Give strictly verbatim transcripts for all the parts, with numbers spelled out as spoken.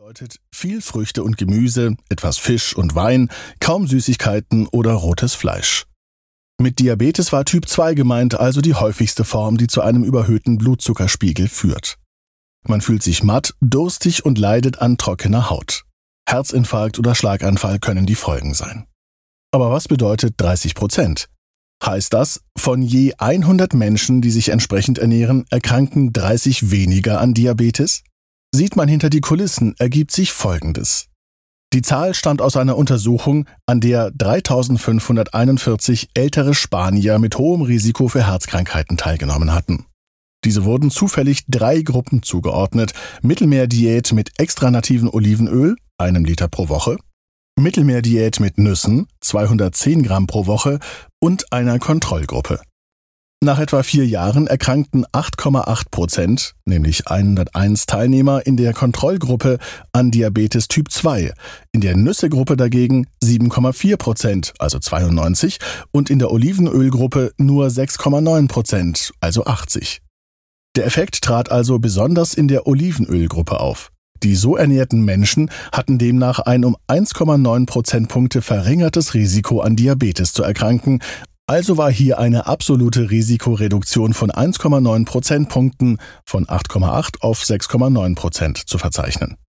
bedeutet viel Früchte und Gemüse, etwas Fisch und Wein, kaum Süßigkeiten oder rotes Fleisch. Mit Diabetes war Typ zwei gemeint, also die häufigste Form, die zu einem überhöhten Blutzuckerspiegel führt. Man fühlt sich matt, durstig und leidet an trockener Haut. Herzinfarkt oder Schlaganfall können die Folgen sein. Aber was bedeutet dreißig Prozent? Heißt das, von je hundert Menschen, die sich entsprechend ernähren, erkranken dreißig weniger an Diabetes? Sieht man hinter die Kulissen, ergibt sich Folgendes. Die Zahl stammt aus einer Untersuchung, an der dreitausendfünfhunderteinundvierzig ältere Spanier mit hohem Risiko für Herzkrankheiten teilgenommen hatten. Diese wurden zufällig drei Gruppen zugeordnet: Mittelmeerdiät mit extra nativen Olivenöl, einem Liter pro Woche, Mittelmeerdiät mit Nüssen, zweihundertzehn Gramm pro Woche und einer Kontrollgruppe. Nach etwa vier Jahren erkrankten acht Komma acht Prozent, nämlich hunderteins Teilnehmer in der Kontrollgruppe, an Diabetes Typ zwei, in der Nüsse-Gruppe dagegen sieben Komma vier Prozent, also zweiundneunzig, und in der Olivenölgruppe nur sechs Komma neun Prozent, also achtzig. Der Effekt trat also besonders in der Olivenölgruppe auf. Die so ernährten Menschen hatten demnach ein um eins Komma neun Prozentpunkte verringertes Risiko an Diabetes zu erkranken. Also war hier eine absolute Risikoreduktion von eins Komma neun Prozentpunkten von acht Komma acht auf sechs Komma neun Prozent zu verzeichnen.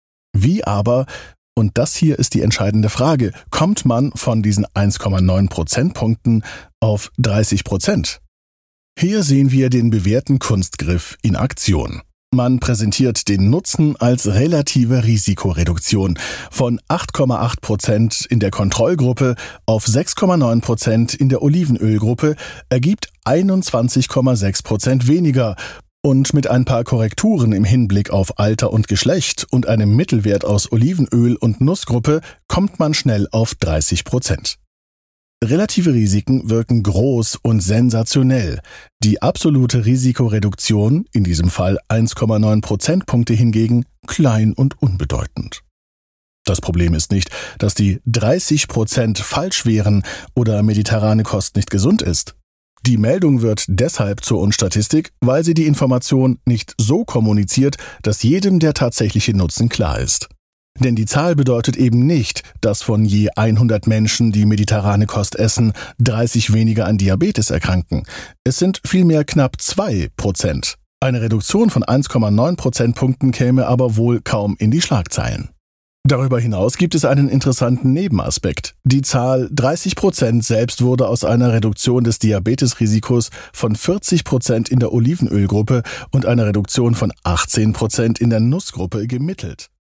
Wie aber, und das hier ist die entscheidende Frage, kommt man von diesen eins Komma neun Prozentpunkten auf dreißig Prozent? Hier sehen wir den bewährten Kunstgriff in Aktion. Man präsentiert den Nutzen als relative Risikoreduktion von acht Komma acht Prozent in der Kontrollgruppe auf sechs Komma neun Prozent in der Olivenölgruppe ergibt einundzwanzig Komma sechs Prozent weniger und mit ein paar Korrekturen im Hinblick auf Alter und Geschlecht und einem Mittelwert aus Olivenöl und Nussgruppe kommt man schnell auf dreißig Prozent. Relative Risiken wirken groß und sensationell. Die absolute Risikoreduktion, in diesem Fall eins Komma neun Prozentpunkte hingegen, klein und unbedeutend. Das Problem ist nicht, dass die dreißig Prozent falsch wären oder mediterrane Kost nicht gesund ist. Die Meldung wird deshalb zur Unstatistik, weil sie die Information nicht so kommuniziert, dass jedem der tatsächliche Nutzen klar ist. Denn die Zahl bedeutet eben nicht, dass von je hundert Menschen, die mediterrane Kost essen, dreißig weniger an Diabetes erkranken. Es sind vielmehr knapp zwei Prozent. Eine Reduktion von eins Komma neun Prozentpunkten käme aber wohl kaum in die Schlagzeilen. Darüber hinaus gibt es einen interessanten Nebenaspekt. Die Zahl dreißig Prozent selbst wurde aus einer Reduktion des Diabetesrisikos von vierzig Prozent in der Olivenölgruppe und einer Reduktion von achtzehn Prozent in der Nussgruppe gemittelt.